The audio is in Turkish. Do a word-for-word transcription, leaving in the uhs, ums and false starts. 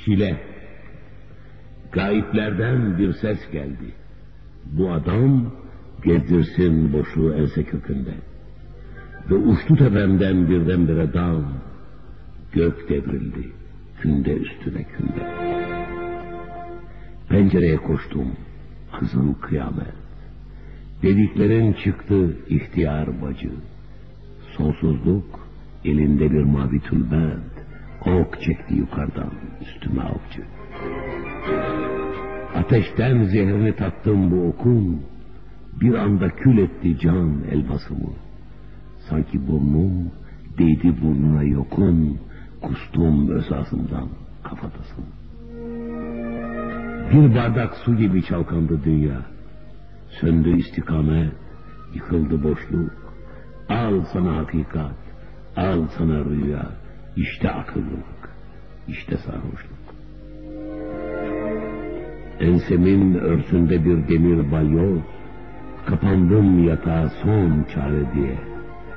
Çile. Gayiplerden bir ses geldi. Bu adam gezdirsin boşluğu ense kökünde. Ve uçtu tepemden birdenbire dağ. Gök devrildi, künde üstüne künde. Pencereye koştum, kızıl kıyamet. Dediklerin çıktı ihtiyar bacı. Sonsuzluk, elinde bir mavi tülbent. Ok çekti yukarıdan üstüme avcı. Ateşten zehrini tattım bu okun. Bir anda kül etti can elbasımı. Sanki burnum değdi burnuna yokun. Kustum öz ağzımdan kafatasın. Bir bardak su gibi çalkandı dünya. Söndü istikamet, yıkıldı boşluk. Al sana hakikat, al sana rüya. İşte akıllılık, işte sarhoşluk. Ensemin örsünde bir demir balyoz. Kapandım yatağa son çare diye.